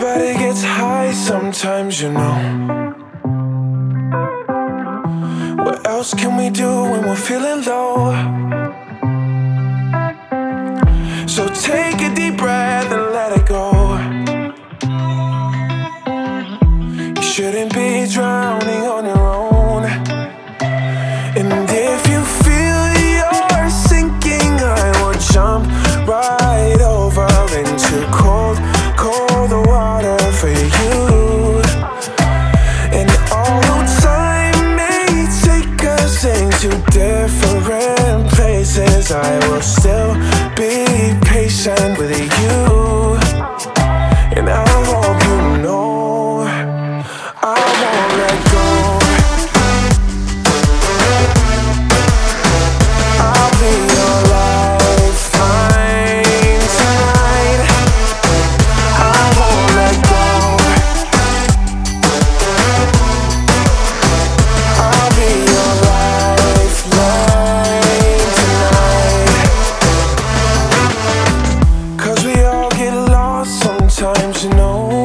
Everybody gets high sometimes, you know. What else can we do when we're feeling low? So take a deep breath and let it go. You shouldn't be drowning on your own. And if you feel you're sinking, I will jump right over into cold, cold water for you. And although time may take us into different places, I will still be patient with you. And I hope you know I won't let go. I'll be your lifeline tonight. I won't let go. I'll be your lifeline tonight. 'Cause we all get lost sometimes, you know.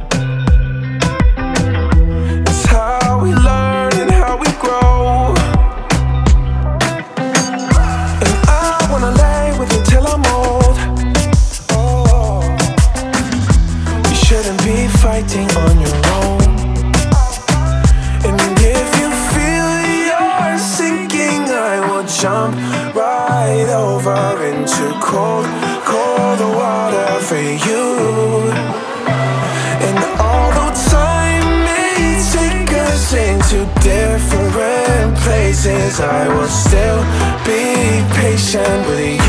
It's how we learn and how we grow. And I wanna lay with you till I'm old. Oh, you shouldn't be fighting on your own. And if you feel you're sinking, I will jump right over into cold, cold water for you. And although time may take us into different places, I will still be patient with you.